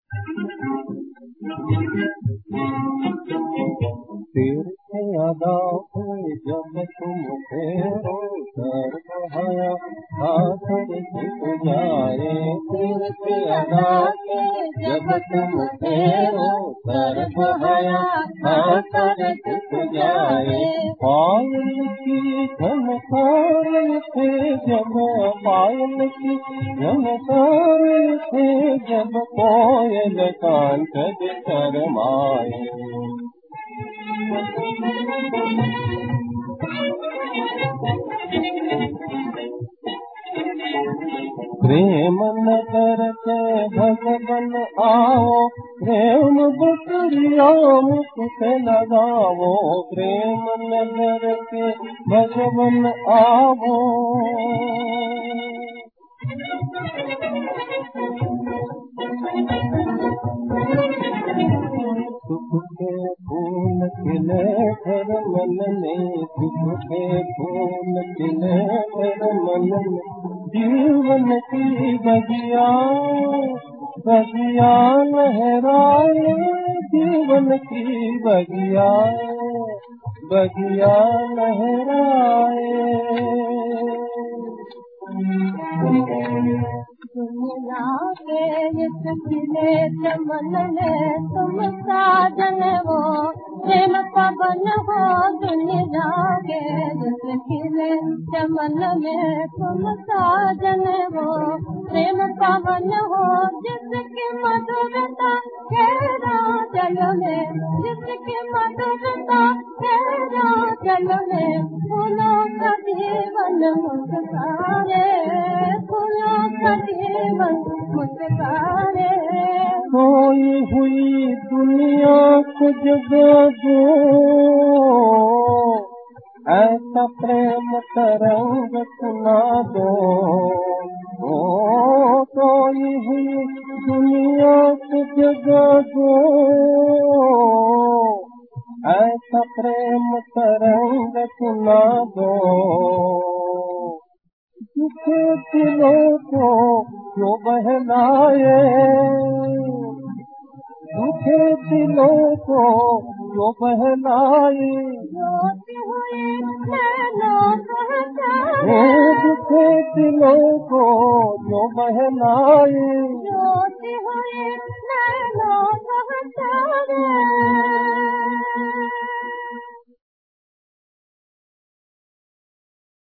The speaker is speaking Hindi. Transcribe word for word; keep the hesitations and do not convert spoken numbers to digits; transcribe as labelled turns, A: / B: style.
A: तीर्थ अदा हुए जब तुम फेरो सर बहाया हाथ झुक जाए। तीर्थ अदा हुए जब तुम फेरो सर बहाया हाथ झुक जाए। पायल की झनकार थे जब पायल की झनकार थे जब कोयल कांत शर्माए। प्रेम नगर के भगवन आओ प्रेम बकरिया मुख से लगाओ। प्रेम नगर के भगवन आओ सुख के फूल खिले हर मन में। सुख के फूल खिले हर मन में। जीवन की बगिया बगिया लहराए। जीवन की बगिया बगिया लहराए। दुनिया के इस खिले चमन में तुम साजन हो प्रेम पवन हो। दुनिया के इस खिले चमन में तुम साजन हो प्रेम पवन हो। जिसकी मधुरता तेरा जल में जिसकी मधुरता तेरा जल में। फूलों का जीवन मुस्कारे फूलों का जीवन मुस्कारे। सोई हुई दुनिया को जगा दो ऐसा प्रेम तरंग सुना दो। ओ सोई हुई दुनिया को जगा दो ऐसा प्रेम तरंग सुना दो। दुखे दिलों को जो बहलाए दुखे दिलों को जो बहलाए। दुखे दिलों को जो बहलाए।